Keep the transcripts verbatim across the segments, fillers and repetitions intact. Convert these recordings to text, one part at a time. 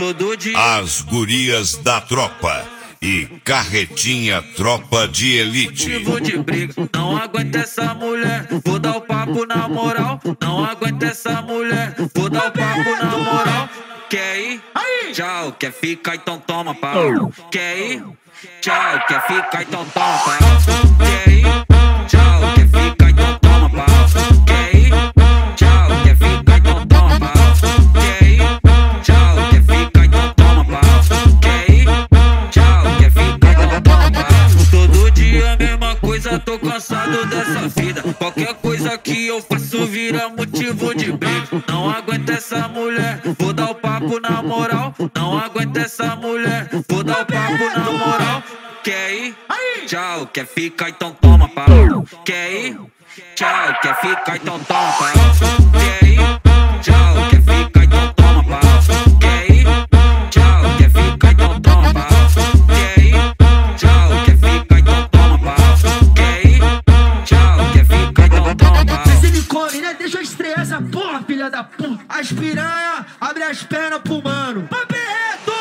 todo dia. As gurias da tropa e carretinha tropa de elite. Motivo de briga, não aguento essa mulher, vou dar o papo na moral. Não aguento essa mulher, vou dar o papo na moral. Quer ir? Tchau, quer ficar? Então toma pau. Quer ir? Tchau, quer ficar? Então toma pau. Quer ir? Tchau, quer ficar? Então toma pau. Quer ir? Tchau, quer ficar? Então toma pau. Quer ir? Tchau, quer ficar? Então toma pau. Quer ir? Tchau, quer ficar? Então toma pau. Todo dia a mesma coisa, tô cansado dessa vida. Qualquer coisa que eu faço vira motivo de briga. Não aguento essa mulher, vou dar o papo na moral. Não aguento essa mulher, vou dar o papo na moral. Quer ir? Tchau, quer ficar? Então toma pau. Quer ir? Tchau, quer ficar? Então toma pau. Quer ir? Tchau, quer ficar? Então toma pau. Quer ir? Tchau, quer ficar? Então toma pau. Quer ir? Tchau, quer ficar? Então toma pau. Quer ir? Tchau, quer ficar? Então toma pau. Cê me come, né? Deixa eu estrear essa porra, filha da puta. As piranha, abre as pernas pro mano. Papo reto!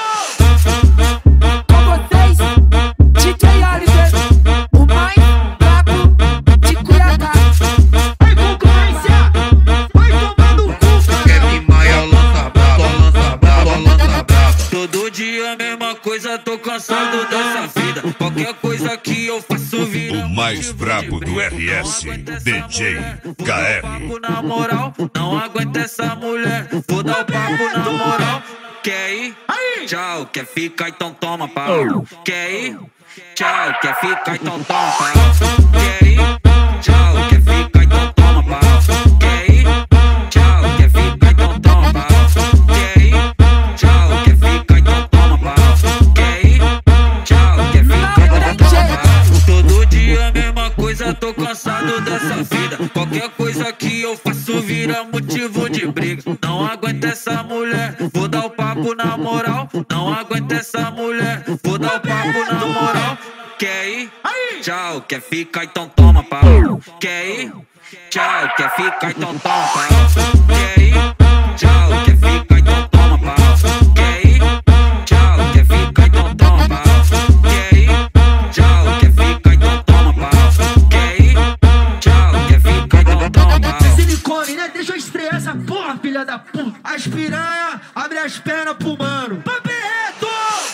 Com vocês, D J Oliver, o mais brabo de Cuiabá. Ai, concorrência! Vai tomar no cu, cara! Quer me maia, lança brava, lança brava, lança brava. Todo dia a mesma coisa, tô cansado dessa vida. Qualquer coisa que eu faço vira O mais motivo brabo de do briga. R S, Não aguento essa D J mulher, vou K dar o R. papo na moral. Não aguento essa mulher, vou dar o papo na moral. Quer ir? Tchau, quer ficar? Então toma pau. Quer ir? Tchau, quer ficar? Então toma pau. Quer ir? Tchau, quer ficar? Então toma pau. Quer ir? Tchau, quer ficar? Então toma pau. Quer ir? Tchau, quer ficar? Então toma pau. Quer ir? Tchau, quer ficar? Então toma pau. Todo dia a mesma coisa, tô cansado dessa vida. Qualquer coisa que eu faço vira motivo de briga. Não aguento essa mulher, vou dar o papo na moral. Não aguento essa mulher, vou dar o papo na moral. Quer ir? Tchau, quer ficar? Então toma pau. Quer ir? Tchau, quer ficar? Então toma pau. Quer ir? Tchau, quer ficar? Então toma pau. Quer ir? Tchau, quer ficar? Então toma pau. Quer ir? Tchau, quer ficar? Então toma pau. Quer ir? Tchau, quer ficar? Então toma pau. Cê me come, né? Deixa eu estrear essa porra, filha da puta. As piranha, abre as pernas pro mano. Papo reto!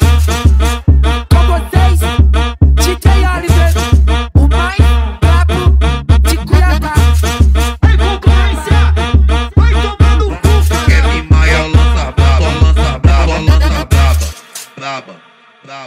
Com vocês, D J Oliver, o mais brabo de Cuiabá. Ai, concorrência! Vai tomar no cu, cara! Quer me maia, lança brava, lança brava, lança brava. Braba, braba.